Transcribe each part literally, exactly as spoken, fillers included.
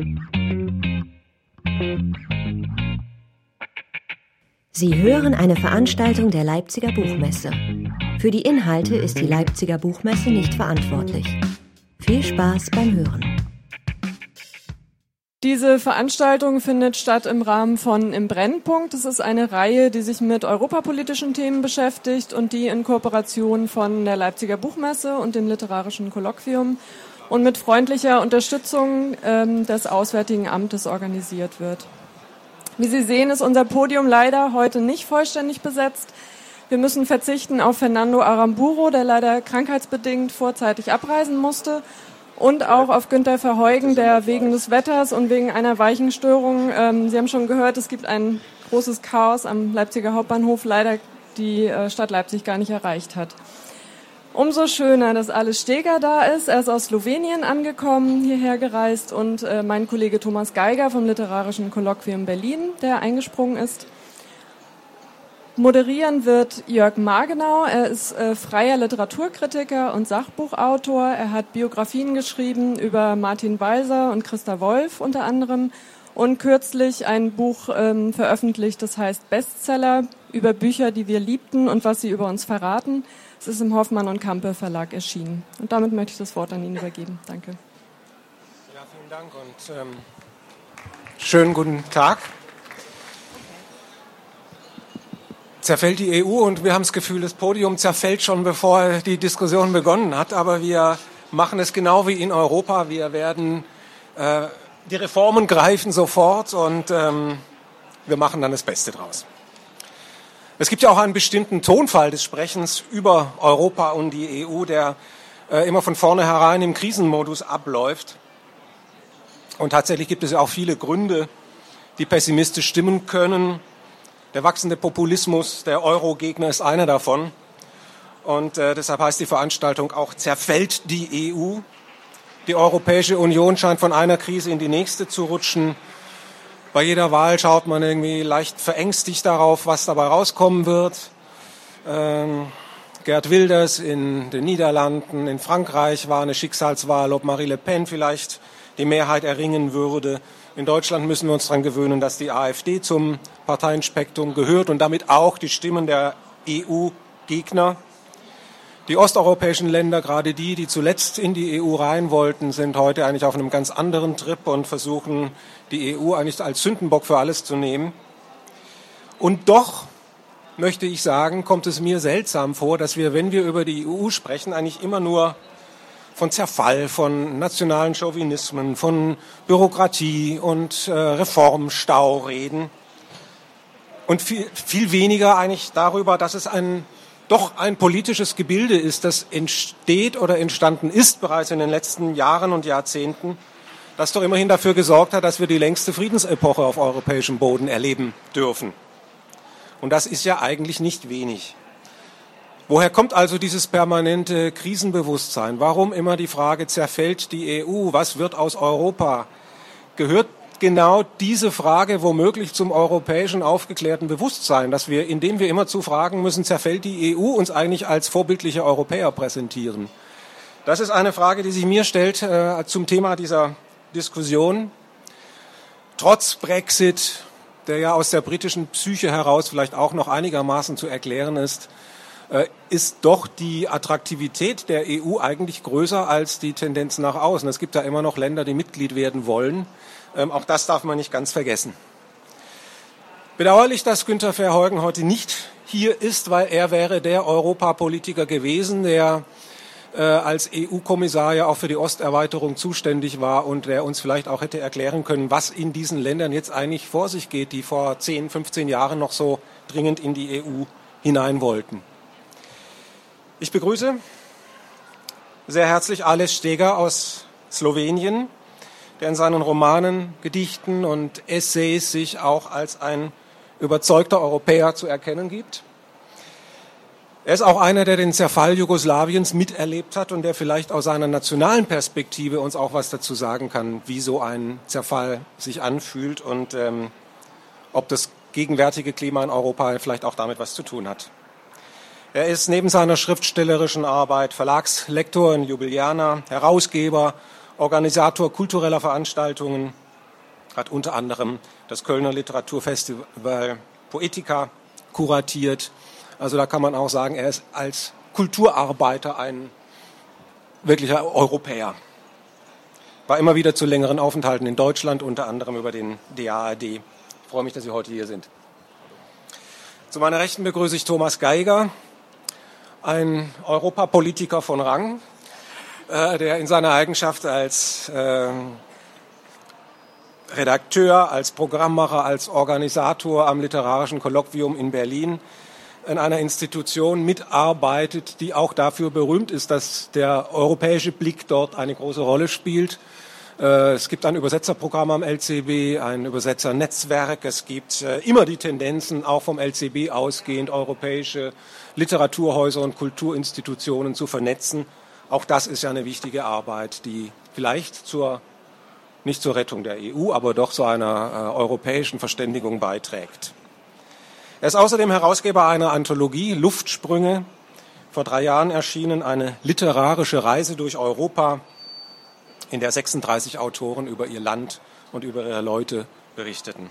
Sie hören eine Veranstaltung der Leipziger Buchmesse. Für die Inhalte ist die Leipziger Buchmesse nicht verantwortlich. Viel Spaß beim Hören. Diese Veranstaltung findet statt im Rahmen von Im Brennpunkt. Es ist eine Reihe, die sich mit europapolitischen Themen beschäftigt und die in Kooperation von der Leipziger Buchmesse und dem Literarischen Kolloquium und mit freundlicher Unterstützung ähm, des Auswärtigen Amtes organisiert wird. Wie Sie sehen, ist unser Podium leider heute nicht vollständig besetzt. Wir müssen verzichten auf Fernando Aramburu, der leider krankheitsbedingt vorzeitig abreisen musste, und auch auf Günter Verheugen, der wegen des Wetters und wegen einer Weichenstörung, ähm, Sie haben schon gehört, es gibt ein großes Chaos am Leipziger Hauptbahnhof, leider die äh, Stadt Leipzig gar nicht erreicht hat. Umso schöner, dass Ales Steger da ist. Er ist aus Slowenien angekommen, hierher gereist, und äh, mein Kollege Thomas Geiger vom Literarischen Kolloquium Berlin, der eingesprungen ist. Moderieren wird Jörg Margenau. Er ist äh, freier Literaturkritiker und Sachbuchautor. Er hat Biografien geschrieben über Martin Walser und Christa Wolf unter anderem und kürzlich ein Buch ähm, veröffentlicht, das heißt Bestseller, über Bücher, die wir liebten und was sie über uns verraten. Es ist im Hoffmann und Campe Verlag erschienen. Und damit möchte ich das Wort an ihn übergeben. Danke. Ja, vielen Dank und ähm, schönen guten Tag. Zerfällt die E U, und wir haben das Gefühl, das Podium zerfällt schon, bevor die Diskussion begonnen hat. Aber wir machen es genau wie in Europa. Wir werden, äh, die Reformen greifen sofort, und ähm, wir machen dann das Beste draus. Es gibt ja auch einen bestimmten Tonfall des Sprechens über Europa und die E U, der äh, immer von vornherein im Krisenmodus abläuft. Und tatsächlich gibt es ja auch viele Gründe, die pessimistisch stimmen können. Der wachsende Populismus der Euro-Gegner ist einer davon. Und äh, deshalb heißt die Veranstaltung auch Zerfällt die E U. Die Europäische Union scheint von einer Krise in die nächste zu rutschen. Bei jeder Wahl schaut man irgendwie leicht verängstigt darauf, was dabei rauskommen wird. Ähm, Geert Wilders in den Niederlanden, in Frankreich war eine Schicksalswahl, ob Marie Le Pen vielleicht die Mehrheit erringen würde. In Deutschland müssen wir uns daran gewöhnen, dass die AfD zum Parteienspektrum gehört und damit auch die Stimmen der E U-Gegner. Die osteuropäischen Länder, gerade die, die zuletzt in die E U rein wollten, sind heute eigentlich auf einem ganz anderen Trip und versuchen, die E U eigentlich als Sündenbock für alles zu nehmen. Und doch, möchte ich sagen, kommt es mir seltsam vor, dass wir, wenn wir über die E U sprechen, eigentlich immer nur von Zerfall, von nationalen Chauvinismen, von Bürokratie und äh, Reformstau reden. Und viel, viel weniger eigentlich darüber, dass es ein doch ein politisches Gebilde ist, das entsteht oder entstanden ist bereits in den letzten Jahren und Jahrzehnten, das doch immerhin dafür gesorgt hat, dass wir die längste Friedensepoche auf europäischem Boden erleben dürfen. Und das ist ja eigentlich nicht wenig. Woher kommt also dieses permanente Krisenbewusstsein? Warum immer die Frage, zerfällt die E U? Was wird aus Europa? Gehört genau diese Frage womöglich zum europäischen aufgeklärten Bewusstsein, dass wir, indem wir immerzu fragen müssen, zerfällt die E U, uns eigentlich als vorbildliche Europäer präsentieren? Das ist eine Frage, die sich mir stellt äh, zum Thema dieser Diskussion. Trotz Brexit, der ja aus der britischen Psyche heraus vielleicht auch noch einigermaßen zu erklären ist, äh, ist doch die Attraktivität der E U eigentlich größer als die Tendenz nach außen. Es gibt da immer noch Länder, die Mitglied werden wollen. Ähm, auch das darf man nicht ganz vergessen. Bedauerlich, dass Günter Verheugen heute nicht hier ist, weil er wäre der Europapolitiker gewesen, der äh, als E U-Kommissar ja auch für die Osterweiterung zuständig war und der uns vielleicht auch hätte erklären können, was in diesen Ländern jetzt eigentlich vor sich geht, die vor zehn, fünfzehn Jahren noch so dringend in die E U hinein wollten. Ich begrüße sehr herzlich Ales Steger aus Slowenien, der in seinen Romanen, Gedichten und Essays sich auch als ein überzeugter Europäer zu erkennen gibt. Er ist auch einer, der den Zerfall Jugoslawiens miterlebt hat und der vielleicht aus seiner nationalen Perspektive uns auch was dazu sagen kann, wie so ein Zerfall sich anfühlt und ähm, ob das gegenwärtige Klima in Europa vielleicht auch damit was zu tun hat. Er ist neben seiner schriftstellerischen Arbeit Verlagslektor in Ljubljana, Herausgeber, Organisator kultureller Veranstaltungen, hat unter anderem das Kölner Literaturfestival Poetica kuratiert. Also da kann man auch sagen, er ist als Kulturarbeiter ein wirklicher Europäer. War immer wieder zu längeren Aufenthalten in Deutschland, unter anderem über den D A A D. Ich freue mich, dass Sie heute hier sind. Zu meiner Rechten begrüße ich Thomas Geiger, ein Europapolitiker von Rang, äh, der in seiner Eigenschaft als äh, Redakteur, als Programmmacher, als Organisator am Literarischen Kolloquium in Berlin in einer Institution mitarbeitet, die auch dafür berühmt ist, dass der europäische Blick dort eine große Rolle spielt. Es gibt ein Übersetzerprogramm am L C B, ein Übersetzernetzwerk. Es gibt immer die Tendenzen, auch vom L C B ausgehend, europäische Literaturhäuser und Kulturinstitutionen zu vernetzen. Auch das ist ja eine wichtige Arbeit, die vielleicht zur, nicht zur Rettung der E U, aber doch zu einer äh, europäischen Verständigung beiträgt. Er ist außerdem Herausgeber einer Anthologie, Luftsprünge, vor drei Jahren erschienen, eine literarische Reise durch Europa, in der sechsunddreißig Autoren über ihr Land und über ihre Leute berichteten.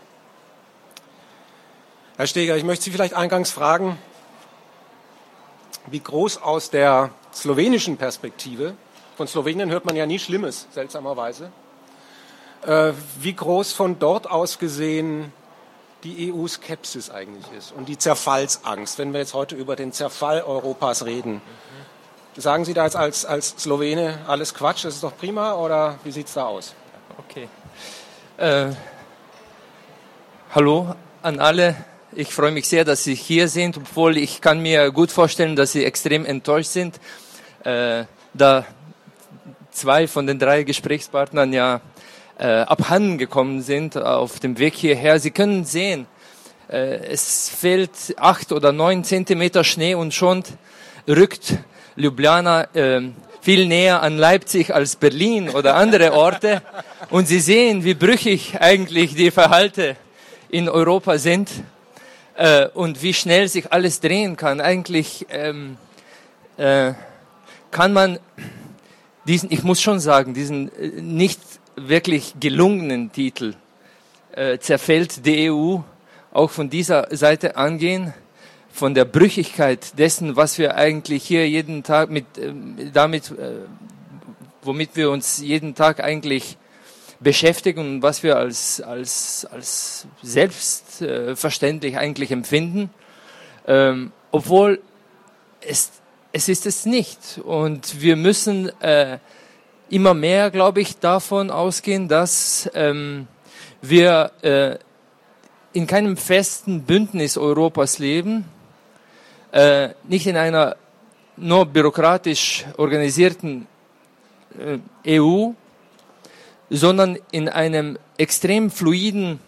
Herr Steger, ich möchte Sie vielleicht eingangs fragen, wie groß aus der slowenischen Perspektive, von Slowenien hört man ja nie Schlimmes, seltsamerweise, äh, wie groß von dort aus gesehen die E U-Skepsis eigentlich ist und die Zerfallsangst, wenn wir jetzt heute über den Zerfall Europas reden. Sagen Sie da jetzt als, als Slowene alles Quatsch, das ist doch prima, oder wie sieht es da aus? Okay. Äh, hallo an alle. Ich freue mich sehr, dass Sie hier sind, obwohl ich kann mir gut vorstellen, dass Sie extrem enttäuscht sind, äh, da zwei von den drei Gesprächspartnern ja äh, abhanden gekommen sind auf dem Weg hierher. Sie können sehen, äh, es fehlt acht oder neun Zentimeter Schnee und schon rückt Ljubljana äh, viel näher an Leipzig als Berlin oder andere Orte. Und Sie sehen, wie brüchig eigentlich die Verhalte in Europa sind äh, und wie schnell sich alles drehen kann. Eigentlich ähm, äh, kann man diesen, ich muss schon sagen, diesen äh, nicht wirklich gelungenen Titel äh, zerfällt die E U auch von dieser Seite angehen, von der Brüchigkeit dessen, was wir eigentlich hier jeden Tag mit, äh, damit, äh, womit wir uns jeden Tag eigentlich beschäftigen und was wir als, als, als selbstverständlich äh, eigentlich empfinden, ähm, obwohl es, es ist es nicht. Und wir müssen äh, immer mehr, glaube ich, davon ausgehen, dass ähm, wir äh, in keinem festen Bündnis Europas leben, äh, nicht in einer nur bürokratisch organisierten äh, E U, sondern in einem extrem fluiden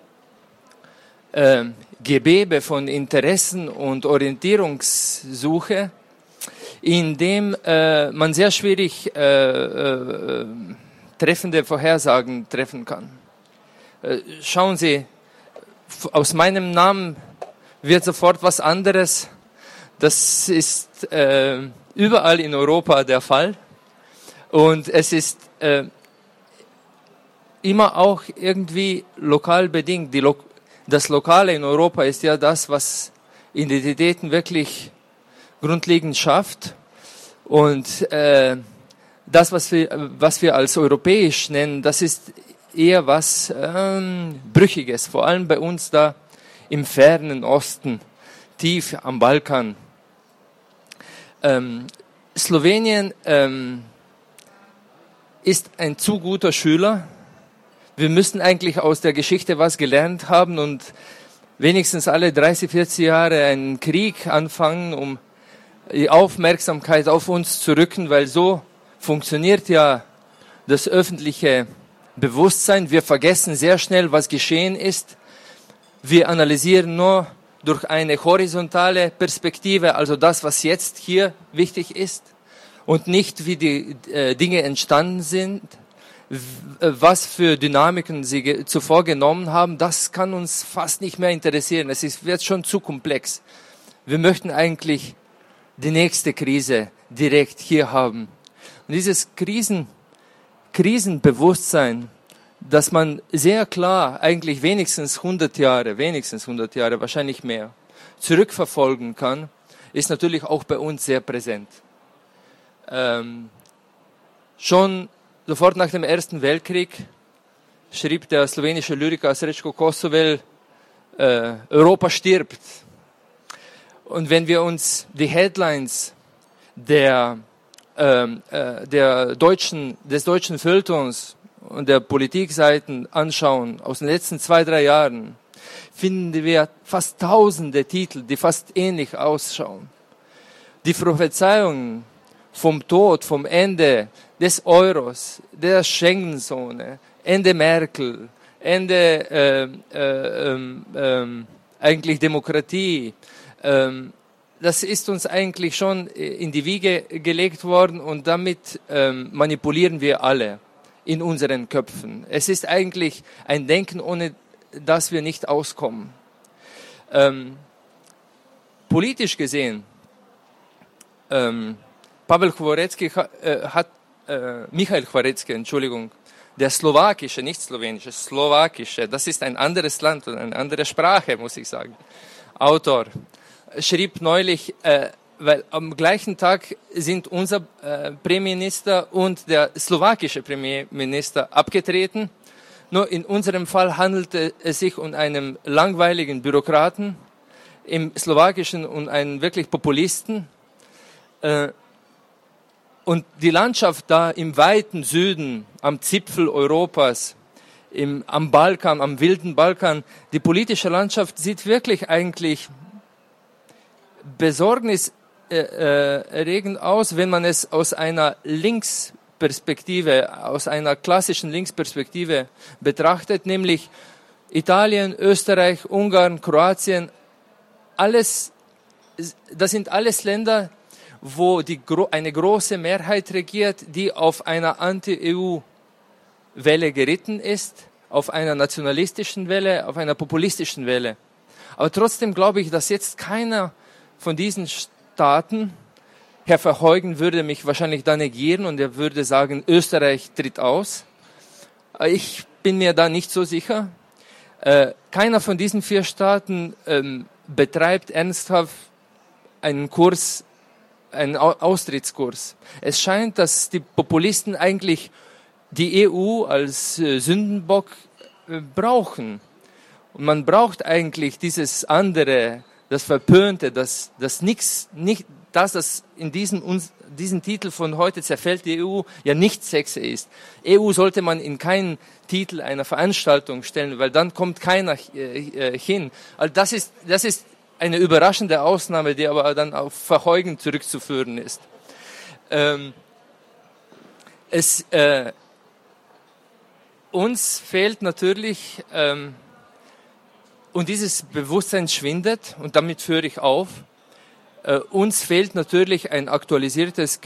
äh, Gewebe von Interessen und Orientierungssuche, in dem äh, man sehr schwierig äh, äh, treffende Vorhersagen treffen kann. Äh, schauen Sie, aus meinem Namen wird sofort was anderes. Das ist äh, überall in Europa der Fall. Und es ist äh, immer auch irgendwie lokal bedingt. Die Lo- das Lokale in Europa ist ja das, was Identitäten wirklich grundlegend schafft. Und äh, das, was wir, was wir als europäisch nennen, das ist eher was ähm, Brüchiges, vor allem bei uns da im fernen Osten, tief am Balkan. Ähm, Slowenien ähm, ist ein zu guter Schüler. Wir müssen eigentlich aus der Geschichte was gelernt haben und wenigstens alle dreißig, vierzig Jahre einen Krieg anfangen, um die Aufmerksamkeit auf uns zu rücken, weil so funktioniert ja das öffentliche Bewusstsein. Wir vergessen sehr schnell, was geschehen ist. Wir analysieren nur durch eine horizontale Perspektive, also das, was jetzt hier wichtig ist, und nicht, wie die äh, Dinge entstanden sind, w- was für Dynamiken sie ge- zuvor genommen haben. Das kann uns fast nicht mehr interessieren. Es ist, wird schon zu komplex. Wir möchten eigentlich die nächste Krise direkt hier haben. Und dieses Krisen, Krisenbewusstsein, dass man sehr klar eigentlich wenigstens hundert Jahre, wenigstens hundert Jahre, wahrscheinlich mehr, zurückverfolgen kann, ist natürlich auch bei uns sehr präsent. Ähm, schon sofort nach dem Ersten Weltkrieg schrieb der slowenische Lyriker Srećko Kosovel, äh, Europa stirbt. Und wenn wir uns die Headlines der, ähm, äh, der deutschen, des deutschen Feuilletons und der Politikseiten anschauen aus den letzten zwei, drei Jahren, finden wir fast tausende Titel, die fast ähnlich ausschauen. Die Prophezeiungen vom Tod, vom Ende des Euros, der Schengen-Zone, Ende Merkel, Ende äh, äh, äh, äh, eigentlich Demokratie, äh, das ist uns eigentlich schon in die Wiege gelegt worden und damit äh, manipulieren wir alle in unseren Köpfen. Es ist eigentlich ein Denken, ohne das wir nicht auskommen. Ähm, politisch gesehen, ähm, Pavel Chvorecký äh, hat, äh, Michail Chvorecký, Entschuldigung, der slowakische, nicht slowenische, slowakische, das ist ein anderes Land und eine andere Sprache, muss ich sagen, Autor, schrieb neulich, äh, weil am gleichen Tag sind unser äh, Premierminister und der slowakische Premierminister abgetreten. Nur in unserem Fall handelte es sich um einen langweiligen Bürokraten, im Slowakischen um einen wirklich Populisten. Äh, und die Landschaft da im weiten Süden, am Zipfel Europas, im, am Balkan, am wilden Balkan, die politische Landschaft sieht wirklich eigentlich besorgniserregend aus, wenn man es aus einer Linksperspektive, aus einer klassischen Linksperspektive betrachtet, nämlich Italien, Österreich, Ungarn, Kroatien, alles, das sind alles Länder, wo die, eine große Mehrheit regiert, die auf einer Anti-E U-Welle geritten ist, auf einer nationalistischen Welle, auf einer populistischen Welle. Aber trotzdem glaube ich, dass jetzt keiner von diesen Staaten, Herr Verheugen würde mich wahrscheinlich da negieren und er würde sagen, Österreich tritt aus. Ich bin mir da nicht so sicher. Äh, keiner von diesen vier Staaten ähm, betreibt ernsthaft einen Kurs, einen Austrittskurs. Es scheint, dass die Populisten eigentlich die E U als äh, Sündenbock äh, brauchen. Und man braucht eigentlich dieses andere, das Verpönte, das, das nix, nicht, das, das in diesem, uns, diesen Titel von heute zerfällt die E U, ja nicht sexy ist. E U sollte man in keinen Titel einer Veranstaltung stellen, weil dann kommt keiner äh, hin. Also das ist, das ist eine überraschende Ausnahme, die aber dann auf Verheugen zurückzuführen ist. Ähm, es, äh, uns fehlt natürlich, ähm, und dieses Bewusstsein schwindet, und damit führe ich auf, äh, uns fehlt natürlich ein aktualisiertes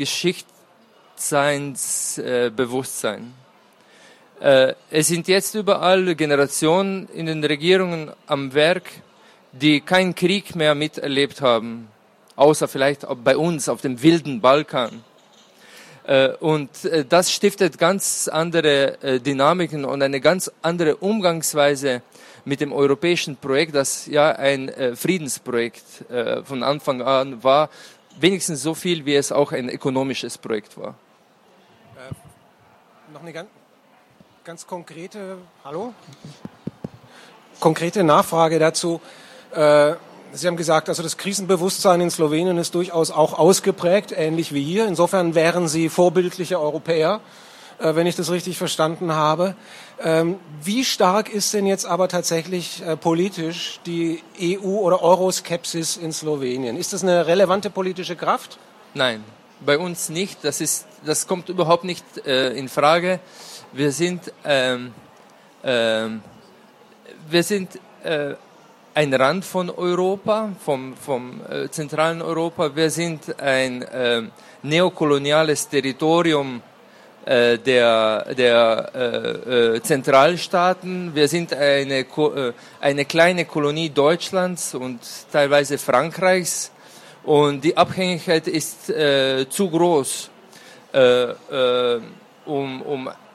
Geschichtsseinsbewusstsein. Äh, es sind jetzt überall Generationen in den Regierungen am Werk, die keinen Krieg mehr miterlebt haben, außer vielleicht bei uns auf dem wilden Balkan. Und das stiftet ganz andere Dynamiken und eine ganz andere Umgangsweise mit dem europäischen Projekt, das ja ein Friedensprojekt von Anfang an war, wenigstens so viel, wie es auch ein ökonomisches Projekt war. Äh, noch eine ganz, ganz konkrete, hallo? Konkrete Nachfrage dazu. Sie haben gesagt, also das Krisenbewusstsein in Slowenien ist durchaus auch ausgeprägt, ähnlich wie hier. Insofern wären Sie vorbildliche Europäer, wenn ich das richtig verstanden habe. Wie stark ist denn jetzt aber tatsächlich politisch die E U- oder Euroskepsis in Slowenien? Ist das eine relevante politische Kraft? Nein, bei uns nicht. Das ist, das kommt überhaupt nicht äh, in Frage. Wir sind, ähm, ähm, wir sind äh, ein Rand von Europa, vom, vom äh, zentralen Europa. Wir sind ein äh, neokoloniales Territorium äh, der, der äh, äh, Zentralstaaten. Wir sind eine, äh, eine kleine Kolonie Deutschlands und teilweise Frankreichs. Und die Abhängigkeit ist äh, zu groß, äh, äh, um, um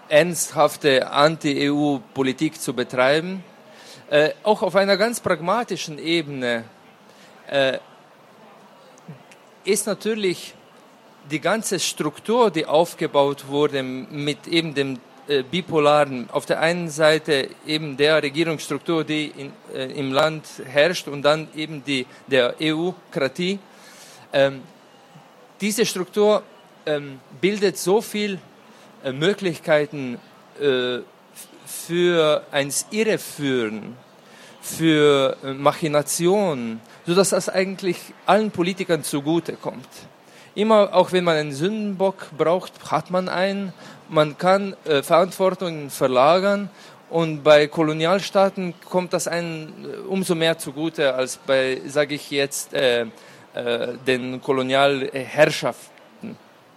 ernsthafte Anti-E U-Politik zu betreiben. Äh, auch auf einer ganz pragmatischen Ebene äh, ist natürlich die ganze Struktur, die aufgebaut wurde mit eben dem äh, bipolaren, auf der einen Seite eben der Regierungsstruktur, die in, äh, im Land herrscht, und dann eben die der E U-Kratie. Ähm, diese Struktur ähm, bildet so viel äh, Möglichkeiten äh, für ein Irreführen, für äh, Machination, sodass das eigentlich allen Politikern zugutekommt. Immer, auch wenn man einen Sündenbock braucht, hat man einen. Man kann äh, Verantwortung verlagern, und bei Kolonialstaaten kommt das einen umso mehr zugute als bei, sage ich jetzt, äh, äh, den Kolonialherrschaften.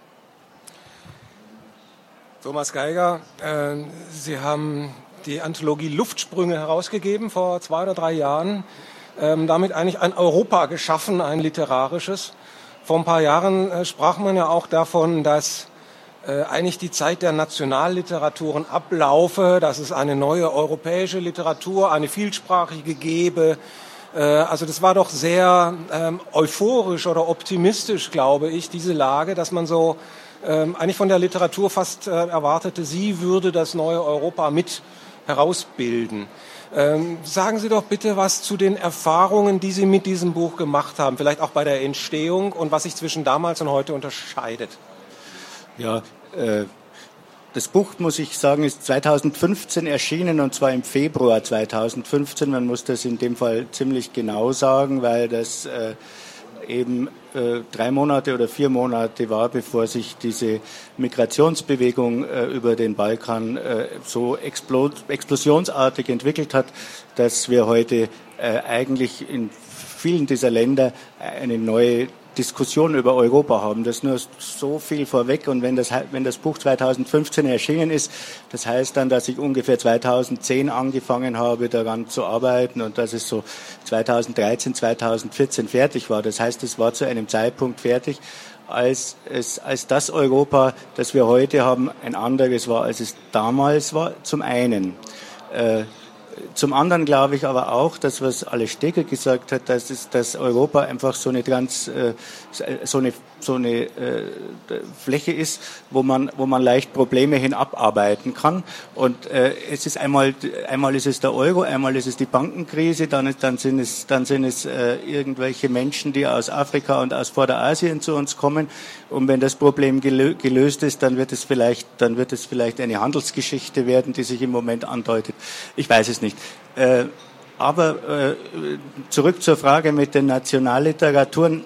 Thomas Geiger, äh, Sie haben die Anthologie Luftsprünge herausgegeben vor zwei oder drei Jahren, ähm, damit eigentlich ein Europa geschaffen, ein literarisches. Vor ein paar Jahren äh, sprach man ja auch davon, dass äh, eigentlich die Zeit der Nationalliteraturen ablaufe, dass es eine neue europäische Literatur, eine vielsprachige gebe. Äh, also das war doch sehr ähm, euphorisch oder optimistisch, glaube ich, diese Lage, dass man so ähm, eigentlich von der Literatur fast äh, erwartete, sie würde das neue Europa mit herausbilden. Ähm, sagen Sie doch bitte was zu den Erfahrungen, die Sie mit diesem Buch gemacht haben, vielleicht auch bei der Entstehung, und was sich zwischen damals und heute unterscheidet. Ja, äh, das Buch, muss ich sagen, ist zweitausendfünfzehn erschienen, und zwar im Februar zweitausendfünfzehn. Man muss das in dem Fall ziemlich genau sagen, weil das äh, eben äh, drei Monate oder vier Monate war, bevor sich diese Migrationsbewegung äh, über den Balkan äh, so explo- explosionsartig entwickelt hat, dass wir heute äh, eigentlich in vielen dieser Länder eine neue Diskussion über Europa haben. Das ist nur so viel vorweg. Und wenn das, wenn das Buch zweitausendfünfzehn erschienen ist, das heißt dann, dass ich ungefähr zweitausendzehn angefangen habe, daran zu arbeiten, und dass es so zweitausenddreizehn, zweitausendvierzehn fertig war. Das heißt, es war zu einem Zeitpunkt fertig, als es, als das Europa, das wir heute haben, ein anderes war, als es damals war, zum einen. Äh, Zum anderen glaube ich aber auch, dass, was Ales Steger gesagt hat, dass, es, dass Europa einfach so eine ganz äh, so eine so eine äh, Fläche ist, wo man wo man leicht Probleme hin abarbeiten kann. Und äh, es ist einmal einmal ist es der Euro, einmal ist es die Bankenkrise, dann ist, dann sind es dann sind es äh, irgendwelche Menschen, die aus Afrika und aus Vorderasien zu uns kommen. Und wenn das Problem gelö- gelöst ist, dann wird es vielleicht dann wird es vielleicht eine Handelsgeschichte werden, die sich im Moment andeutet. Ich weiß es nicht. Äh, aber äh, zurück zur Frage mit den Nationalliteraturen.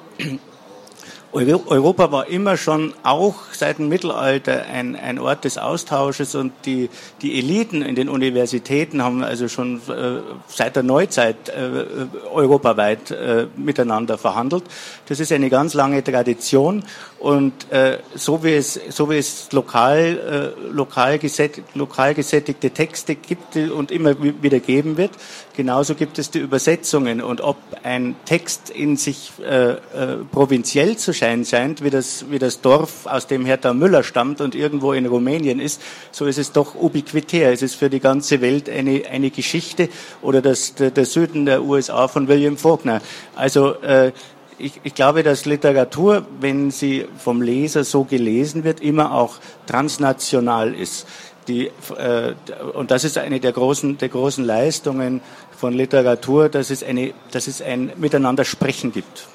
Europa war immer schon auch seit dem Mittelalter ein, ein Ort des Austausches, und die, die Eliten in den Universitäten haben also schon äh, seit der Neuzeit äh, europaweit äh, miteinander verhandelt. Das ist eine ganz lange Tradition, und äh, so wie es, so wie es lokal, äh, lokal, gesättig, lokal gesättigte Texte gibt und immer wieder geben wird, genauso gibt es die Übersetzungen. Und ob ein Text in sich äh, äh, provinziell zu scheint, wie das, wie das Dorf, aus dem Hertha Müller stammt und irgendwo in Rumänien ist, so ist es doch ubiquitär. Es ist für die ganze Welt eine, eine Geschichte, oder das, der, der Süden der U S A von William Faulkner. Also äh, ich, ich glaube, dass Literatur, wenn sie vom Leser so gelesen wird, immer auch transnational ist. Die, äh, und das ist eine der großen, der großen Leistungen von Literatur, dass es, eine, dass es ein Miteinander Sprechen gibt.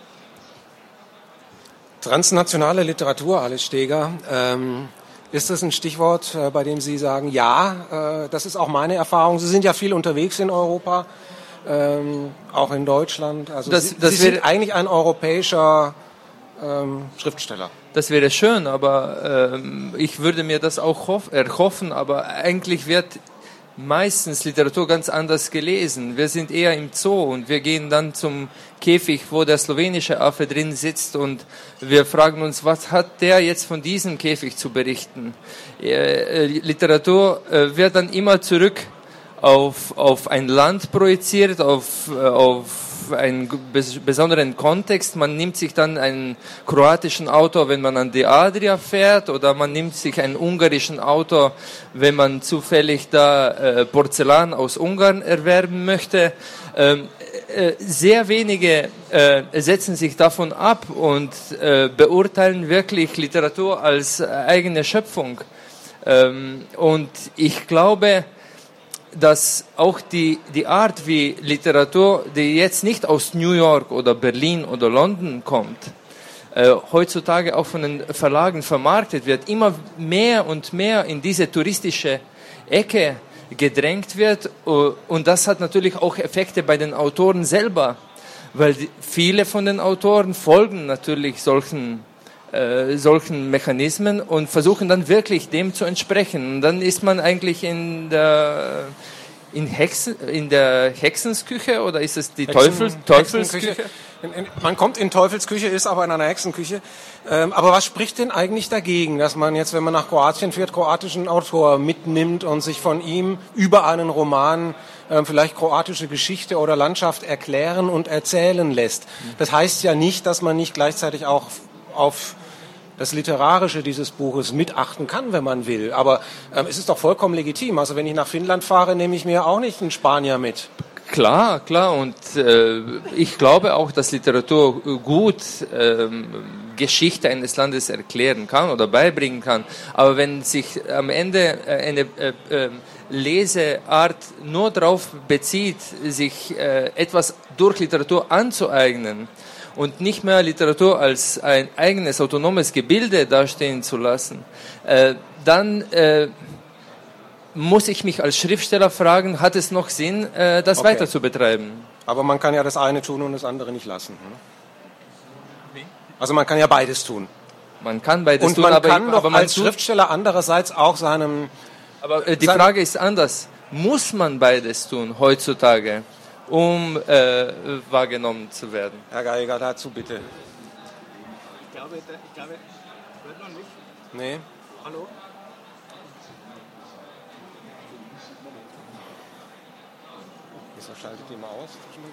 Transnationale Literatur, Ales Steger, ähm, ist das ein Stichwort, äh, bei dem Sie sagen, ja, äh, das ist auch meine Erfahrung. Sie sind ja viel unterwegs in Europa, ähm, auch in Deutschland. Also das, Sie, das Sie sind eigentlich ein europäischer ähm, Schriftsteller. Das wäre schön, aber ähm, ich würde mir das auch hoff- erhoffen, aber eigentlich wird meistens Literatur ganz anders gelesen. Wir sind eher im Zoo, und wir gehen dann zum Käfig, wo der slowenische Affe drin sitzt, und wir fragen uns, was hat der jetzt von diesem Käfig zu berichten? Äh, Literatur äh, wird dann immer zurück auf, auf ein Land projiziert, auf, auf auf einen besonderen Kontext. Man nimmt sich dann einen kroatischen Autor, wenn man an die Adria fährt, oder man nimmt sich einen ungarischen Autor, wenn man zufällig da äh, Porzellan aus Ungarn erwerben möchte. Ähm, äh, sehr wenige äh, setzen sich davon ab und äh, beurteilen wirklich Literatur als eigene Schöpfung. Ähm, und ich glaube, dass auch die, die Art, wie Literatur, die jetzt nicht aus New York oder Berlin oder London kommt, äh, heutzutage auch von den Verlagen vermarktet wird, immer mehr und mehr in diese touristische Ecke gedrängt wird. Und das hat natürlich auch Effekte bei den Autoren selber, weil die, viele von den Autoren folgen natürlich solchen Äh, solchen Mechanismen und versuchen dann wirklich dem zu entsprechen. Und dann ist man eigentlich in der, in Hexen, in der Hexensküche, oder ist es die Hexen, Teufels, Teufelsküche? In, in, man kommt in Teufelsküche, ist aber in einer Hexenküche. Ähm, aber was spricht denn eigentlich dagegen, dass man jetzt, wenn man nach Kroatien fährt, kroatischen Autor mitnimmt und sich von ihm über einen Roman ähm, vielleicht kroatische Geschichte oder Landschaft erklären und erzählen lässt? Das heißt ja nicht, dass man nicht gleichzeitig auch auf das Literarische dieses Buches mitachten kann, wenn man will. Aber ähm, es ist doch vollkommen legitim. Also wenn ich nach Finnland fahre, nehme ich mir auch nicht einen Spanier mit. Klar, klar. Und äh, ich glaube auch, dass Literatur gut ähm, Geschichte eines Landes erklären kann oder beibringen kann. Aber wenn sich am Ende eine äh, äh, Leseart nur darauf bezieht, sich äh, etwas durch Literatur anzueignen, und nicht mehr Literatur als ein eigenes autonomes Gebilde dastehen zu lassen, äh, dann äh, muss ich mich als Schriftsteller fragen, hat es noch Sinn, äh, das okay. weiter zu betreiben? Aber man kann ja das eine tun und das andere nicht lassen. Hm? Also man kann ja beides tun. Man kann beides und tun, man aber, kann doch aber man als tut, Schriftsteller andererseits auch seinem... Aber äh, die seinem, Frage ist anders. Muss man beides tun heutzutage, um äh, wahrgenommen zu werden? Herr Geiger, dazu bitte. Ich glaube, ich glaube, hört man mich? Nee. Hallo? Wieso schaltet die mal aus?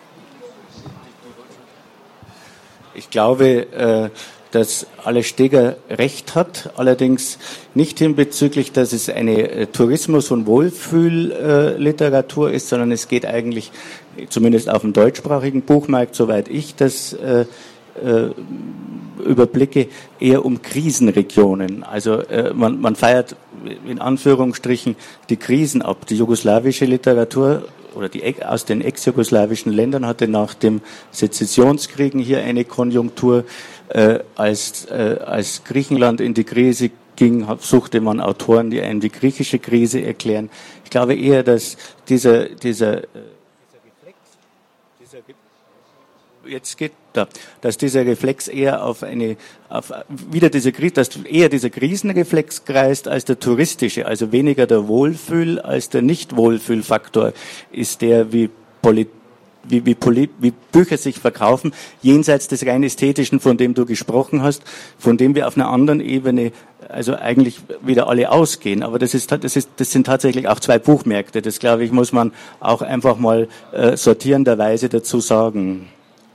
Ich glaube, äh, dass Aller-Steger recht hat, allerdings nicht hinbezüglich, dass es eine äh, Tourismus- und Wohlfühlliteratur äh, ist, sondern es geht eigentlich, zumindest auf dem deutschsprachigen Buchmarkt, soweit ich das äh, äh, überblicke, eher um Krisenregionen. Also äh, man, man feiert in Anführungsstrichen die Krisen ab. Die jugoslawische Literatur oder die aus den ex-jugoslawischen Ländern hatte nach dem Sezessionskriegen hier eine Konjunktur. Äh, als, äh, als Griechenland in die Krise ging, suchte man Autoren, die einem die griechische Krise erklären. Ich glaube eher, dass dieser, dieser, äh, dieser Reflex, dieser Re jetzt geht da, dass dieser Reflex eher auf eine, auf wieder diese, dass eher dieser Krisenreflex kreist als der touristische, also weniger der Wohlfühl als der Nicht-Wohlfühlfaktor ist der, wie Politik Wie, wie, wie Bücher sich verkaufen, jenseits des rein ästhetischen, von dem du gesprochen hast, von dem wir auf einer anderen Ebene also eigentlich wieder alle ausgehen. Aber das ist, das ist, das sind tatsächlich auch zwei Buchmärkte. Das, glaube ich, muss man auch einfach mal äh, sortierenderweise dazu sagen.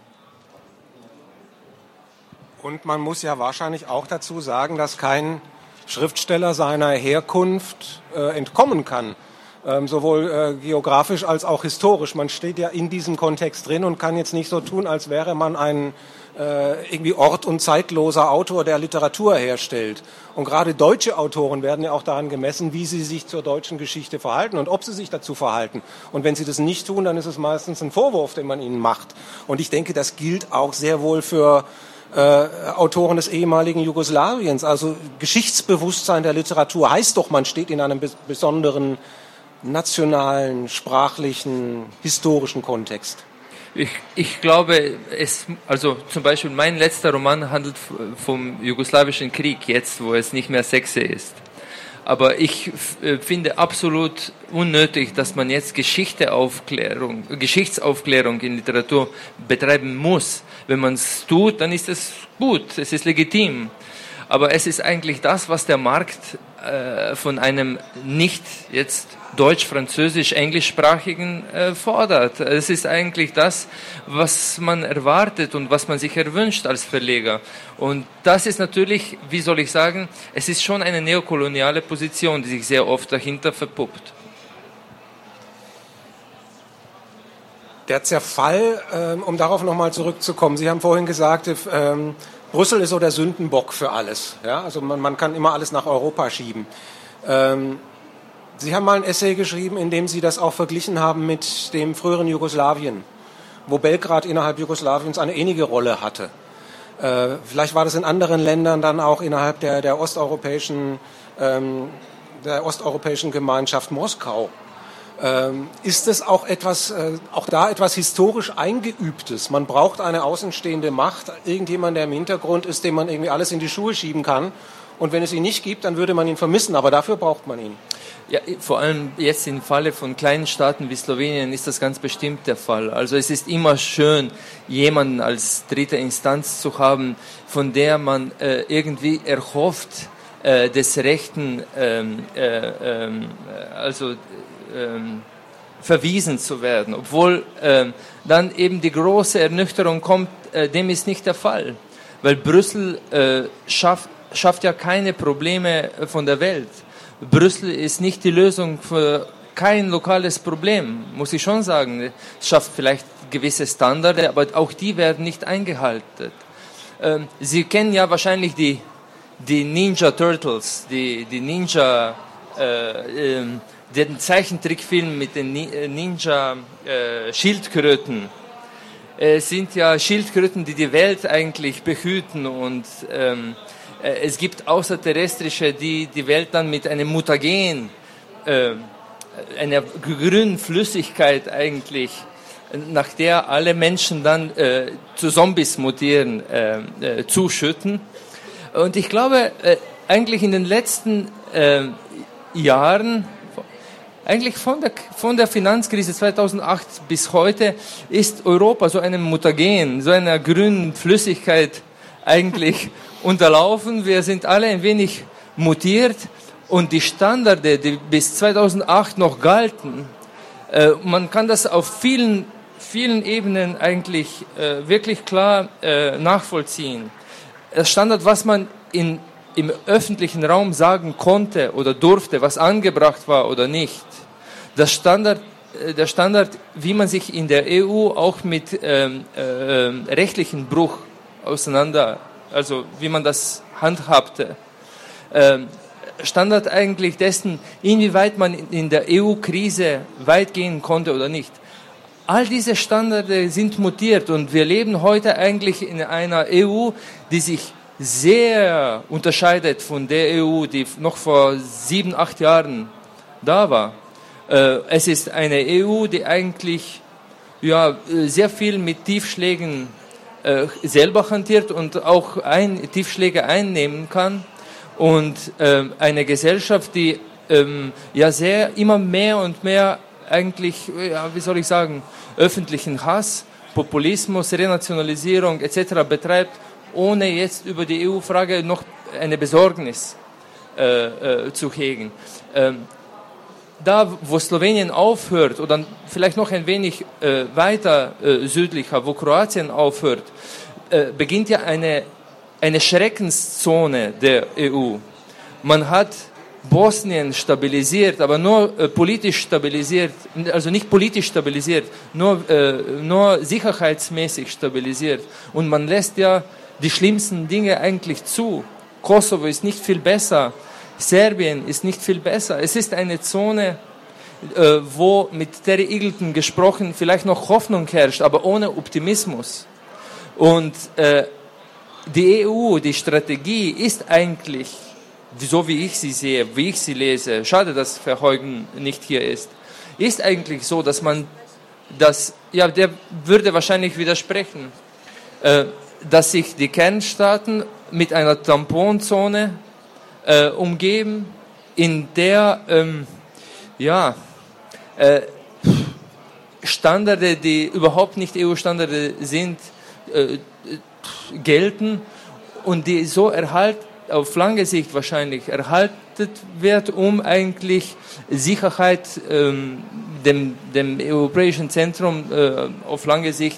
Und man muss ja wahrscheinlich auch dazu sagen, dass kein Schriftsteller seiner Herkunft äh, entkommen kann. Ähm, sowohl äh, geografisch als auch historisch. Man steht ja in diesem Kontext drin und kann jetzt nicht so tun, als wäre man ein äh, irgendwie ort- und zeitloser Autor, der Literatur herstellt. Und gerade deutsche Autoren werden ja auch daran gemessen, wie sie sich zur deutschen Geschichte verhalten und ob sie sich dazu verhalten. Und wenn sie das nicht tun, dann ist es meistens ein Vorwurf, den man ihnen macht. Und ich denke, das gilt auch sehr wohl für Äh, Autoren des ehemaligen Jugoslawiens. Also Geschichtsbewusstsein der Literatur heißt doch, man steht in einem bes- besonderen nationalen, sprachlichen, historischen Kontext. Ich, ich glaube, es, also zum Beispiel mein letzter Roman handelt vom jugoslawischen Krieg, jetzt wo es nicht mehr Sexe ist. Aber ich f- finde absolut unnötig, dass man jetzt Geschichteaufklärung, Geschichtsaufklärung in Literatur betreiben muss. Wenn man es tut, dann ist es gut, es ist legitim. Aber es ist eigentlich das, was der Markt äh, von einem nicht jetzt deutsch, französisch, englischsprachigen äh, fordert. Es ist eigentlich das, was man erwartet und was man sich erwünscht als Verleger. Und das ist natürlich, wie soll ich sagen, es ist schon eine neokoloniale Position, die sich sehr oft dahinter verpuppt. Der Zerfall, ähm, um darauf nochmal zurückzukommen, Sie haben vorhin gesagt, ähm, Brüssel ist so der Sündenbock für alles. Ja? Also man, man kann immer alles nach Europa schieben. Ähm, Sie haben mal ein Essay geschrieben, in dem Sie das auch verglichen haben mit dem früheren Jugoslawien, wo Belgrad innerhalb Jugoslawiens eine ähnliche Rolle hatte. Äh, vielleicht war das in anderen Ländern dann auch innerhalb der, der osteuropäischen, ähm, der osteuropäischen Gemeinschaft Moskau. Ähm, ist es auch etwas, äh, auch da etwas historisch Eingeübtes? Man braucht eine außenstehende Macht, irgendjemand, der im Hintergrund ist, dem man irgendwie alles in die Schuhe schieben kann. Und wenn es ihn nicht gibt, dann würde man ihn vermissen, aber dafür braucht man ihn. Ja, vor allem jetzt im Falle von kleinen Staaten wie Slowenien ist das ganz bestimmt der Fall. Also es ist immer schön, jemanden als dritte Instanz zu haben, von der man äh, irgendwie erhofft, äh, des Rechten, ähm, äh, äh, also ähm, verwiesen zu werden. Obwohl äh, dann eben die große Ernüchterung kommt, äh, dem ist nicht der Fall. Weil Brüssel äh, schafft, schafft ja keine Probleme von der Welt. Brüssel ist nicht die Lösung für kein lokales Problem, muss ich schon sagen. Es schafft vielleicht gewisse Standards, aber auch die werden nicht eingehalten. Ähm, Sie kennen ja wahrscheinlich die, die Ninja Turtles, die, die Ninja, äh, äh, den Zeichentrickfilm mit den Ninja äh, Schildkröten. Es sind ja Schildkröten, die die Welt eigentlich behüten und ähm, es gibt Außerterrestrische, die die Welt dann mit einem Mutagen, äh, einer grünen Flüssigkeit eigentlich, nach der alle Menschen dann äh, zu Zombies mutieren, äh, äh, zuschütten. Und ich glaube, äh, eigentlich in den letzten äh, Jahren, eigentlich von der, von der Finanzkrise zweitausendacht bis heute, ist Europa so einem Mutagen, so einer grünen Flüssigkeit eigentlich unterlaufen. Wir sind alle ein wenig mutiert und die Standards, die bis zweitausendacht noch galten, äh, man kann das auf vielen, vielen Ebenen eigentlich äh, wirklich klar äh, nachvollziehen. Das Standard, was man in, im öffentlichen Raum sagen konnte oder durfte, was angebracht war oder nicht. Das Standard, äh, der Standard, wie man sich in der E U auch mit ähm, äh, rechtlichen Bruch auseinander, also wie man das handhabte. Ähm, Standard eigentlich dessen, inwieweit man in der E U-Krise weit gehen konnte oder nicht. All diese Standards sind mutiert und wir leben heute eigentlich in einer E U, die sich sehr unterscheidet von der E U, die noch vor sieben, acht Jahren da war. Äh, es ist eine E U, die eigentlich ja, sehr viel mit Tiefschlägen äh, selber hantiert und auch ein, Tiefschläge einnehmen kann. Und äh, eine Gesellschaft, die ähm, ja sehr immer mehr und mehr eigentlich, ja, wie soll ich sagen, öffentlichen Hass, Populismus, Renationalisierung et cetera betreibt, ohne jetzt über die E U-Frage noch eine Besorgnis äh, äh, zu hegen. Ähm, da, wo Slowenien aufhört, oder vielleicht noch ein wenig äh, weiter äh, südlicher, wo Kroatien aufhört, äh, beginnt ja eine, eine Schreckenszone der E U. Man hat Bosnien stabilisiert, aber nur äh, politisch stabilisiert, also nicht politisch stabilisiert, nur, äh, nur sicherheitsmäßig stabilisiert. Und man lässt ja die schlimmsten Dinge eigentlich zu. Kosovo ist nicht viel besser, Serbien ist nicht viel besser. Es ist eine Zone, äh, wo mit Terry Eagleton gesprochen vielleicht noch Hoffnung herrscht, aber ohne Optimismus. Und äh, die E U, die Strategie ist eigentlich, so wie ich sie sehe, wie ich sie lese, schade, dass Verheugen nicht hier ist, ist eigentlich so, dass man das, ja, der würde wahrscheinlich widersprechen, äh, dass sich die Kernstaaten mit einer Tamponzone äh, umgeben, in der ähm, ja, äh, Standards, die überhaupt nicht E U-Standards sind, äh, gelten und die so erhalten, auf lange Sicht wahrscheinlich erhalten beachtet wird, um eigentlich Sicherheit ähm, dem, dem europäischen Zentrum äh, auf lange Sicht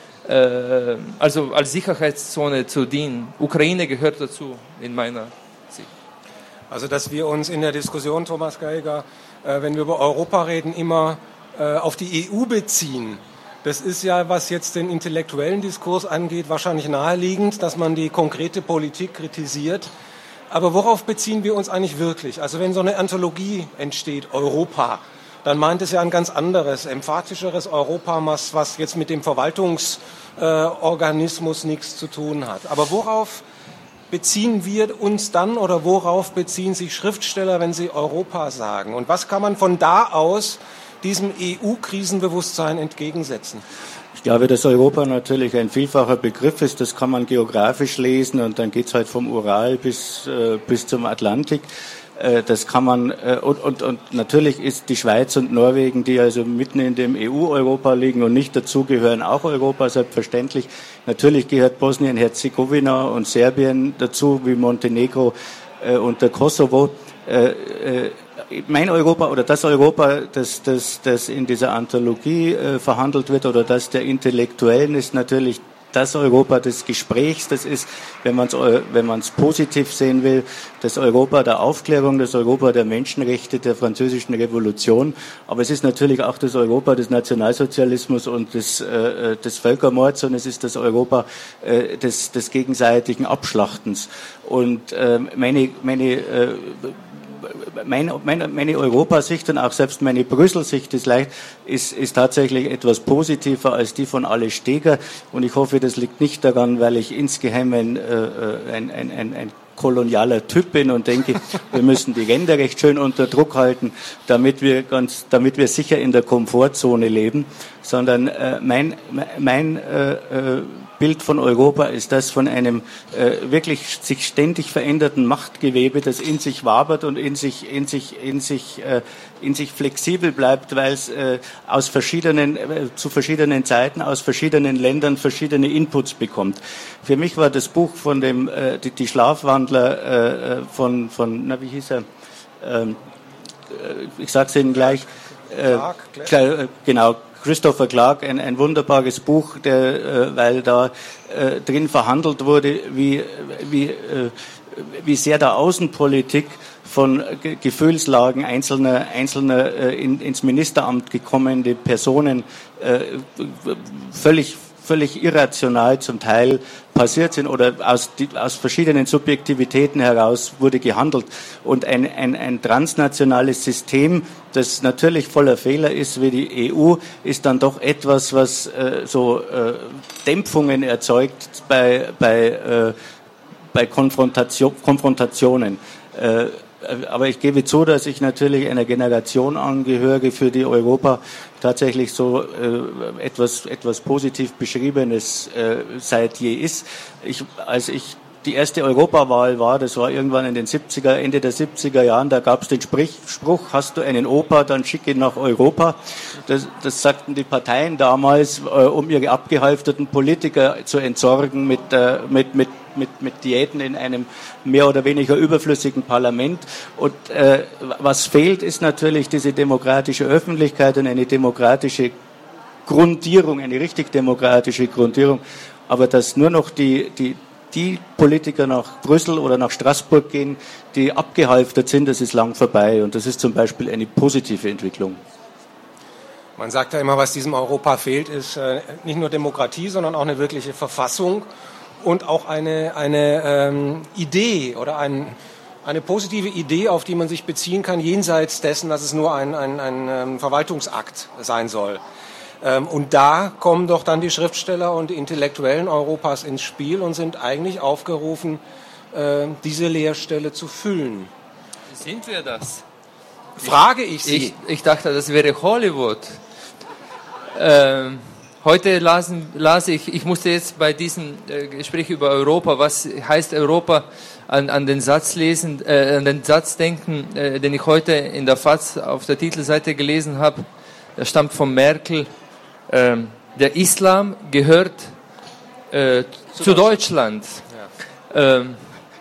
äh, also als Sicherheitszone zu dienen. Ukraine gehört dazu in meiner Sicht. Also dass wir uns in der Diskussion, Thomas Geiger, äh, wenn wir über Europa reden, immer äh, auf die E U beziehen. Das ist ja, was jetzt den intellektuellen Diskurs angeht, wahrscheinlich naheliegend, dass man die konkrete Politik kritisiert. Aber worauf beziehen wir uns eigentlich wirklich? Also wenn so eine Anthologie entsteht, Europa, dann meint es ja ein ganz anderes, emphatischeres Europa, was, was jetzt mit dem Verwaltungsorganismus äh, nichts zu tun hat. Aber worauf beziehen wir uns dann oder worauf beziehen sich Schriftsteller, wenn sie Europa sagen? Und was kann man von da aus diesem E U-Krisenbewusstsein entgegensetzen? Ich glaube, dass Europa natürlich ein vielfacher Begriff ist. Das kann man geografisch lesen und dann geht's halt vom Ural bis, äh, bis zum Atlantik. Äh, das kann man, äh, und, und, und natürlich ist die Schweiz und Norwegen, die also mitten in dem E U-Europa liegen und nicht dazugehören, auch Europa, selbstverständlich. Natürlich gehört Bosnien-Herzegowina und Serbien dazu, wie Montenegro äh, und der Kosovo. Äh, äh, Mein Europa oder das Europa, das, das, das in dieser Anthologie äh, verhandelt wird oder das der Intellektuellen, ist natürlich das Europa des Gesprächs. Das ist, wenn man es wenn man es positiv sehen will, das Europa der Aufklärung, das Europa der Menschenrechte, der französischen Revolution. Aber es ist natürlich auch das Europa des Nationalsozialismus und des, äh, des Völkermords, und es ist das Europa äh, des, des gegenseitigen Abschlachtens. Und äh, meine, meine äh, Meine, meine, meine Europasicht und auch selbst meine Brüssel-Sicht ist, leicht, ist, ist tatsächlich etwas positiver als die von Alle Steger. Und ich hoffe, das liegt nicht daran, weil ich insgeheim ein, äh, ein, ein, ein, ein kolonialer Typ bin und denke, wir müssen die Ränder recht schön unter Druck halten, damit wir ganz, damit wir sicher in der Komfortzone leben, sondern äh, mein, mein äh, äh, Bild von Europa ist das von einem äh, wirklich sich ständig veränderten Machtgewebe, das in sich wabert und in sich, in sich, in sich, äh, in sich flexibel bleibt, weil es äh, aus verschiedenen, äh, zu verschiedenen Zeiten, aus verschiedenen Ländern verschiedene Inputs bekommt. Für mich war das Buch von dem, äh, die, die Schlafwandler äh, von, von, na wie hieß er, ähm, ich sag's Ihnen gleich, äh, Clark, genau, Christopher Clark, ein, ein wunderbares Buch, der, äh, weil da äh, drin verhandelt wurde, wie, wie, äh, wie sehr der Außenpolitik von Ge- Gefühlslagen einzelner, einzelner äh, in, ins Ministeramt gekommene Personen äh, völlig völlig irrational zum Teil passiert sind oder aus, die, aus verschiedenen Subjektivitäten heraus wurde gehandelt. Und ein, ein, ein transnationales System, das natürlich voller Fehler ist wie die E U, ist dann doch etwas, was äh, so äh, Dämpfungen erzeugt bei, bei, äh, bei Konfrontation, Konfrontationen. Äh, Aber ich gebe zu, dass ich natürlich einer Generation angehöre, für die Europa tatsächlich so äh, etwas, etwas positiv Beschriebenes äh, seit je ist. Ich, als ich die erste Europawahl war, das war irgendwann in den siebziger, Ende der siebziger Jahren, da gab es den Sprich, Spruch, hast du einen Opa, dann schick ihn nach Europa. Das, das sagten die Parteien damals, äh, um ihre abgehalfterten Politiker zu entsorgen mit, äh, mit, mit Mit, mit Diäten in einem mehr oder weniger überflüssigen Parlament. Und äh, was fehlt, ist natürlich diese demokratische Öffentlichkeit und eine demokratische Grundierung, eine richtig demokratische Grundierung. Aber dass nur noch die, die, die Politiker nach Brüssel oder nach Straßburg gehen, die abgehalftert sind, das ist lang vorbei. Und das ist zum Beispiel eine positive Entwicklung. Man sagt ja immer, was diesem Europa fehlt, ist äh, nicht nur Demokratie, sondern auch eine wirkliche Verfassung. Und auch eine, eine ähm, Idee oder ein, eine positive Idee, auf die man sich beziehen kann, jenseits dessen, dass es nur ein, ein, ein ähm, Verwaltungsakt sein soll. Ähm, und da kommen doch dann die Schriftsteller und die Intellektuellen Europas ins Spiel und sind eigentlich aufgerufen, äh, diese Leerstelle zu füllen. Sind wir das? Frage ich Sie. Ich, ich dachte, das wäre Hollywood. Ähm. Heute lasen, las ich, ich musste jetzt bei diesem äh, Gespräch über Europa, was heißt Europa, an, an den Satz lesen, äh, an den Satz denken, äh, den ich heute in der F A Z auf der Titelseite gelesen habe. Der stammt von Merkel. Ähm, der Islam gehört äh, zu, zu Deutschland. Deutschland. Ja. Ähm,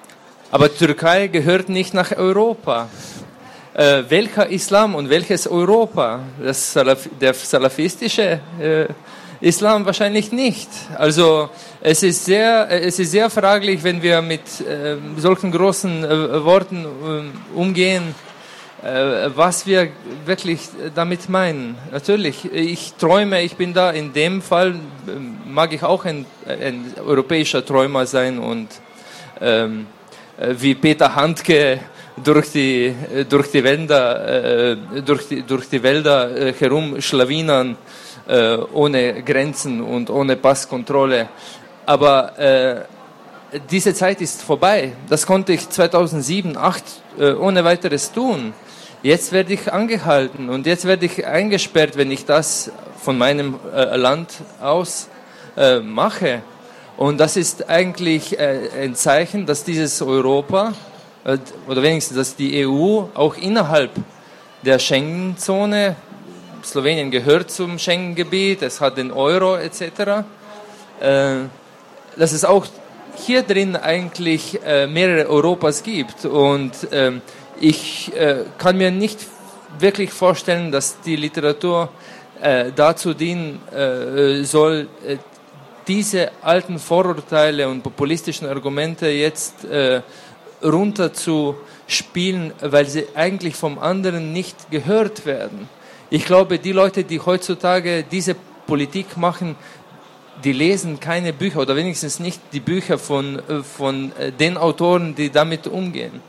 Aber Türkei gehört nicht nach Europa. Äh, welcher Islam und welches Europa? Das Salaf, der salafistische äh, Islam wahrscheinlich nicht. Also es ist sehr, es ist sehr fraglich, wenn wir mit äh, solchen großen äh, Worten äh, umgehen, äh, was wir wirklich damit meinen. Natürlich, ich träume, ich bin da, in dem Fall äh, mag ich auch ein, ein europäischer Träumer sein und ähm, äh, wie Peter Handke durch die, durch die Wälder, äh, durch die, durch die Wälder äh, herumschlawinern, äh, ohne Grenzen und ohne Passkontrolle. Aber äh, diese Zeit ist vorbei. Das konnte ich zweitausendsieben, zweitausendacht äh, ohne weiteres tun. Jetzt werde ich angehalten und jetzt werde ich eingesperrt, wenn ich das von meinem äh, Land aus äh, mache. Und das ist eigentlich äh, ein Zeichen, dass dieses Europa, oder wenigstens, dass die E U auch innerhalb der Schengen-Zone, Slowenien gehört zum Schengen-Gebiet, es hat den Euro et cetera, äh, dass es auch hier drin eigentlich äh, mehrere Europas gibt. Und äh, ich äh, kann mir nicht wirklich vorstellen, dass die Literatur äh, dazu dienen äh, soll, äh, diese alten Vorurteile und populistischen Argumente jetzt äh, runter zu spielen, weil sie eigentlich vom anderen nicht gehört werden. Ich glaube, die Leute, die heutzutage diese Politik machen, die lesen keine Bücher oder wenigstens nicht die Bücher von, von den Autoren, die damit umgehen.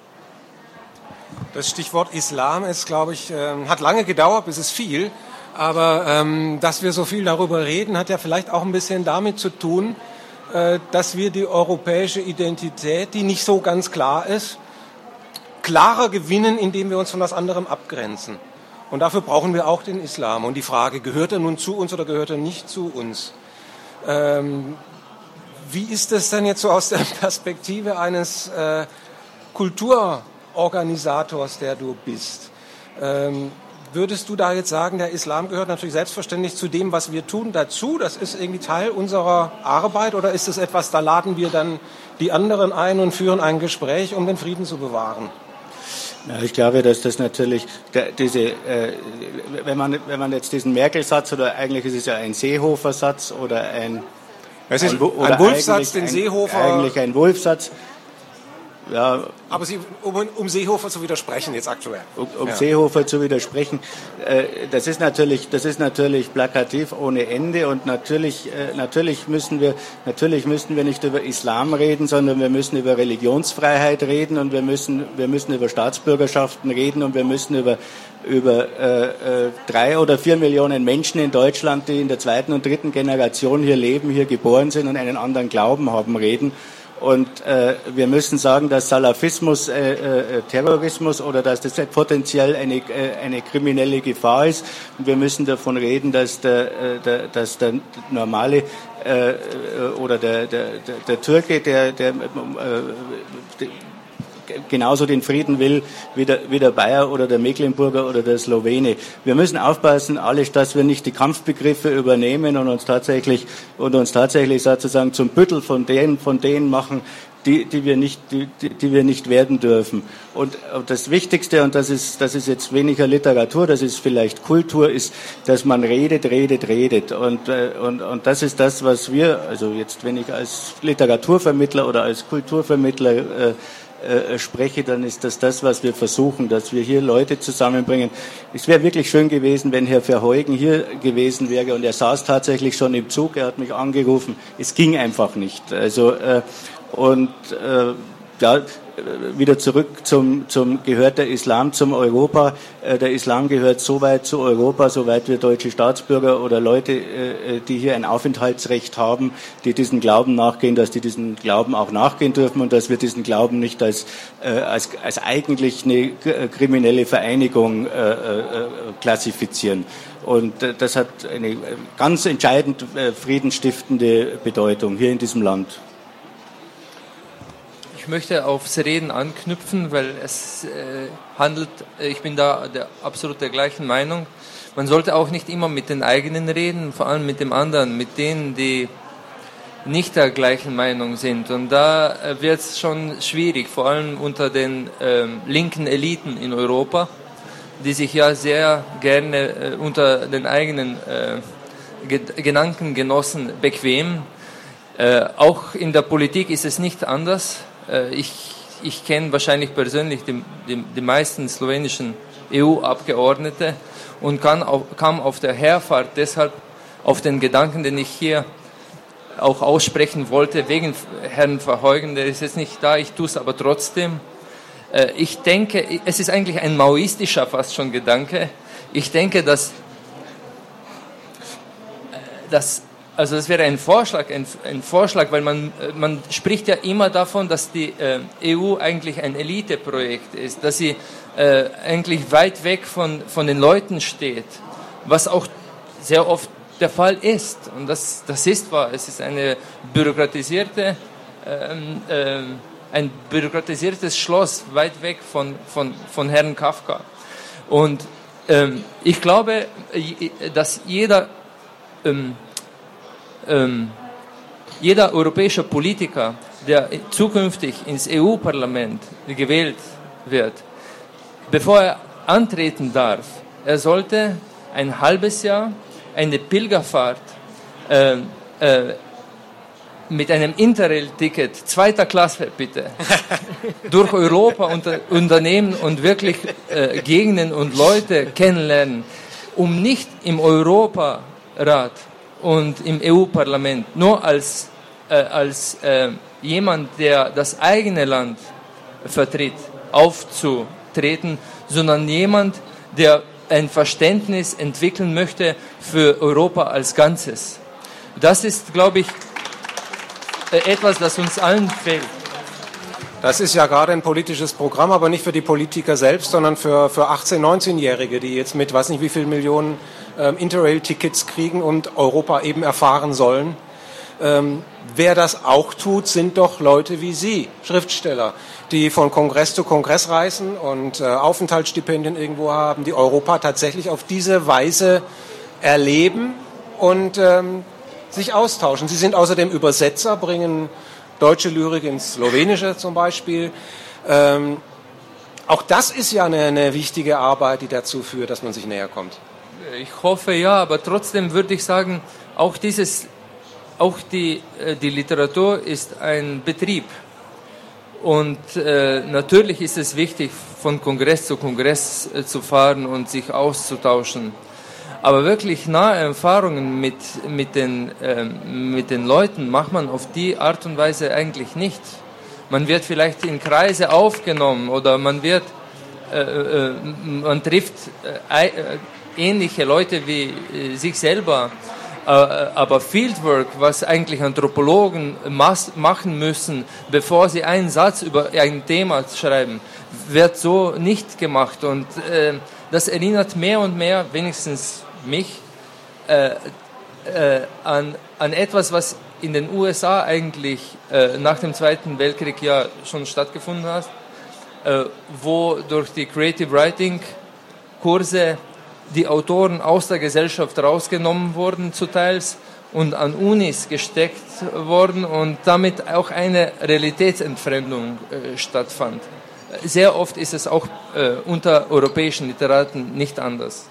Das Stichwort Islam ist, glaube ich, hat lange gedauert, bis es fiel. Aber ähm, dass wir so viel darüber reden, hat ja vielleicht auch ein bisschen damit zu tun, dass wir die europäische Identität, die nicht so ganz klar ist, klarer gewinnen, indem wir uns von was anderem abgrenzen. Und dafür brauchen wir auch den Islam. Und die Frage, gehört er nun zu uns oder gehört er nicht zu uns? Ähm, wie ist es denn jetzt so aus der Perspektive eines äh, Kulturorganisators, der du bist? Ähm, Würdest du da jetzt sagen, der Islam gehört natürlich selbstverständlich zu dem, was wir tun, dazu? Das ist irgendwie Teil unserer Arbeit oder ist es etwas, da laden wir dann die anderen ein und führen ein Gespräch, um den Frieden zu bewahren? Ja, ich glaube, dass das natürlich der, diese, äh, wenn man wenn man jetzt diesen Merkel-Satz oder eigentlich ist es ja ein Seehofer-Satz oder ein es ist ein, ein Wulff-Satz, den Seehofer eigentlich ein Wulff-Satz. Ja, aber Sie, um, um Seehofer zu widersprechen jetzt aktuell. Um, um ja. Seehofer zu widersprechen, äh, das ist natürlich, das ist natürlich plakativ ohne Ende und natürlich, äh, natürlich müssen wir, natürlich müssen wir nicht über Islam reden, sondern wir müssen über Religionsfreiheit reden und wir müssen, wir müssen über Staatsbürgerschaften reden und wir müssen über über äh, äh, drei oder vier Millionen Menschen in Deutschland, die in der zweiten und dritten Generation hier leben, hier geboren sind und einen anderen Glauben haben, reden. Und äh, wir müssen sagen, dass Salafismus äh, äh, Terrorismus oder dass das potenziell eine, äh, eine kriminelle Gefahr ist. Und wir müssen davon reden, dass der, äh, der, dass der normale äh, oder der, der, der, der Türke, der, der, äh, der genauso den Frieden will wie der, wie der Bayer oder der Mecklenburger oder der Slowene. Wir müssen aufpassen, alles, dass wir nicht die Kampfbegriffe übernehmen und uns tatsächlich und uns tatsächlich sozusagen zum Büttel von denen, von denen machen, die, die wir nicht, die, die wir nicht werden dürfen. Und das Wichtigste, und das ist, das ist jetzt weniger Literatur, das ist vielleicht Kultur, ist, dass man redet, redet, redet. Und, und, und das ist das, was wir, also jetzt, wenn ich als Literaturvermittler oder als Kulturvermittler äh, Äh, spreche, dann ist das das, was wir versuchen, dass wir hier Leute zusammenbringen. Es wäre wirklich schön gewesen, wenn Herr Verheugen hier gewesen wäre und er saß tatsächlich schon im Zug, er hat mich angerufen. Es ging einfach nicht. Also äh, und äh, ja, wieder zurück zum, zum gehört der Islam zum Europa. Äh, der Islam gehört so weit zu Europa, soweit wir deutsche Staatsbürger oder Leute, äh, die hier ein Aufenthaltsrecht haben, die diesen Glauben nachgehen, dass die diesen Glauben auch nachgehen dürfen und dass wir diesen Glauben nicht als, äh, als, als eigentlich eine kriminelle Vereinigung äh, äh, klassifizieren. Und äh, das hat eine ganz entscheidend äh, friedensstiftende Bedeutung hier in diesem Land. Ich möchte aufs Reden anknüpfen, weil es äh, handelt, ich bin da der, absolut der gleichen Meinung. Man sollte auch nicht immer mit den eigenen reden, vor allem mit dem anderen, mit denen, die nicht der gleichen Meinung sind. Und da wird es schon schwierig, vor allem unter den ähm, linken Eliten in Europa, die sich ja sehr gerne äh, unter den eigenen äh, Ge- Gedankengenossen bequemen. Äh, auch in der Politik ist es nicht anders. Äh, ich ich kenne wahrscheinlich persönlich die, die, die meisten slowenischen E U-Abgeordnete und kann auf, kam auf der Herfahrt deshalb auf den Gedanken, den ich hier auch aussprechen wollte, wegen Herrn Verheugen, der ist jetzt nicht da, ich tue es aber trotzdem. Äh, ich denke, es ist eigentlich ein maoistischer fast schon Gedanke. Ich denke, dass, dass also das wäre ein Vorschlag, ein, ein Vorschlag, weil man, man spricht ja immer davon, dass die äh, E U eigentlich ein Eliteprojekt ist, dass sie äh, eigentlich weit weg von, von den Leuten steht, was auch sehr oft der Fall ist. Und das, das ist wahr. Es ist eine bürokratisierte, ähm, äh, ein bürokratisiertes Schloss weit weg von, von, von Herrn Kafka. Und ähm, ich glaube, dass jeder ähm, Ähm, jeder europäische Politiker, der zukünftig ins E U-Parlament gewählt wird, bevor er antreten darf, er sollte ein halbes Jahr eine Pilgerfahrt äh, äh, mit einem Interrail-Ticket, zweiter Klasse bitte, durch Europa unter, unternehmen und wirklich äh, Gegenden und Leute kennenlernen, um nicht im Europarat und im E U-Parlament nur als, äh, als äh, jemand, der das eigene Land vertritt, aufzutreten, sondern jemand, der ein Verständnis entwickeln möchte für Europa als Ganzes. Das ist, glaube ich, äh, etwas, das uns allen fehlt. Das ist ja gerade ein politisches Programm, aber nicht für die Politiker selbst, sondern für, für achtzehn-, neunzehnjährige, die jetzt mit, weiß nicht wie viel Millionen ähm, Interrail-Tickets kriegen und Europa eben erfahren sollen. Ähm, wer das auch tut, sind doch Leute wie Sie, Schriftsteller, die von Kongress zu Kongress reisen und äh, Aufenthaltsstipendien irgendwo haben, die Europa tatsächlich auf diese Weise erleben und ähm, sich austauschen. Sie sind außerdem Übersetzer, bringen deutsche Lyrik ins Slowenische zum Beispiel. Ähm, auch das ist ja eine, eine wichtige Arbeit, die dazu führt, dass man sich näher kommt. Ich hoffe ja, aber trotzdem würde ich sagen, auch dieses, auch die, die Literatur ist ein Betrieb. Und äh, natürlich ist es wichtig, von Kongress zu Kongress äh, zu fahren und sich auszutauschen. Aber wirklich nahe Erfahrungen mit, mit, den, äh, mit den Leuten macht man auf die Art und Weise eigentlich nicht. Man wird vielleicht in Kreise aufgenommen oder man wird, äh, äh, man trifft äh, äh, ähnliche Leute wie äh, sich selber. Äh, aber Fieldwork, was eigentlich Anthropologen mas- machen müssen, bevor sie einen Satz über ein Thema schreiben, wird so nicht gemacht. Und äh, das erinnert mehr und mehr, wenigstens mich äh, äh, an, an etwas, was in den U S A eigentlich äh, nach dem Zweiten Weltkrieg ja schon stattgefunden hat, äh, wo durch die Creative Writing Kurse die Autoren aus der Gesellschaft rausgenommen wurden zuteils und an Unis gesteckt wurden und damit auch eine Realitätsentfremdung äh, stattfand. Sehr oft ist es auch äh, unter europäischen Literaten nicht anders.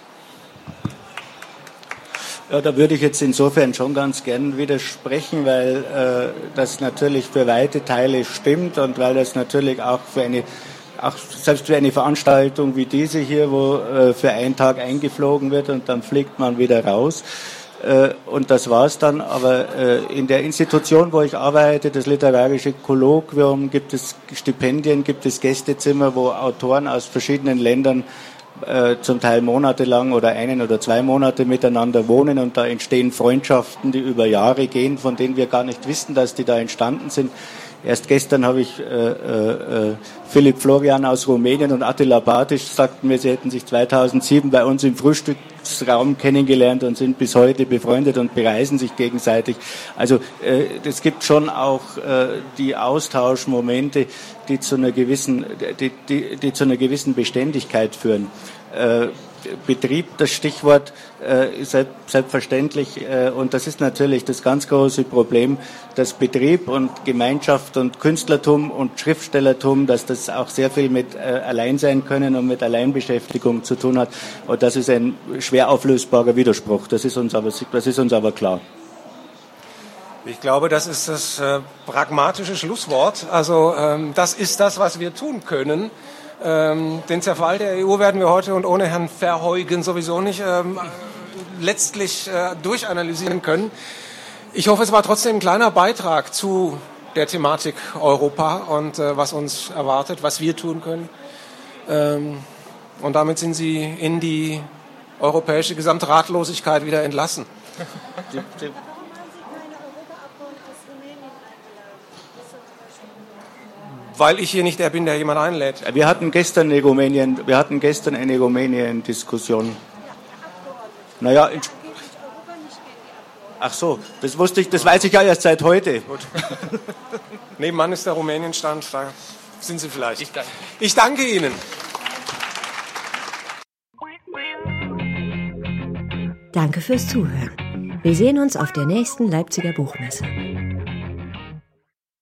Ja, da würde ich jetzt insofern schon ganz gern widersprechen, weil äh, das natürlich für weite Teile stimmt und weil das natürlich auch für eine, auch selbst für eine Veranstaltung wie diese hier, wo äh, für einen Tag eingeflogen wird und dann fliegt man wieder raus. Äh, und das war's dann. Aber äh, in der Institution, wo ich arbeite, das literarische Kolloquium, gibt es Stipendien, gibt es Gästezimmer, wo Autoren aus verschiedenen Ländern äh, zum Teil monatelang oder einen oder zwei Monate miteinander wohnen und da entstehen Freundschaften, die über Jahre gehen, von denen wir gar nicht wissen, dass die da entstanden sind. Erst gestern habe ich äh, äh, Philipp Florian aus Rumänien und Attila Bartisch sagten mir, sie hätten sich zweitausendsieben bei uns im Frühstücksraum kennengelernt und sind bis heute befreundet und bereisen sich gegenseitig. Also äh, es gibt schon auch äh, die Austauschmomente, die zu einer gewissen, die, die, die zu einer gewissen Beständigkeit führen. Äh, Betrieb, das Stichwort, äh, selbstverständlich. Äh, und das ist natürlich das ganz große Problem, dass Betrieb und Gemeinschaft und Künstlertum und Schriftstellertum, dass das auch sehr viel mit äh, Alleinsein können und mit Alleinbeschäftigung zu tun hat. Und das ist ein schwer auflösbarer Widerspruch. Das ist uns aber, das ist uns aber klar. Ich glaube, das ist das äh, pragmatische Schlusswort. Also ähm, das ist das, was wir tun können. Ähm, den Zerfall der E U werden wir heute und ohne Herrn Verheugen sowieso nicht ähm, letztlich äh, durchanalysieren können. Ich hoffe, es war trotzdem ein kleiner Beitrag zu der Thematik Europa und äh, was uns erwartet, was wir tun können. Ähm, und damit sind Sie in die europäische Gesamtratlosigkeit wieder entlassen. Die, die Weil ich hier nicht der bin, der jemand einlädt. Wir hatten gestern eine Rumänien, wir hatten gestern eine Rumänien-Diskussion. Naja, ach so, das wusste ich, das weiß ich ja erst seit heute. Gut. Nebenan ist der Rumänien-Stand, da sind Sie vielleicht. Ich danke. Ich danke Ihnen. Danke fürs Zuhören. Wir sehen uns auf der nächsten Leipziger Buchmesse.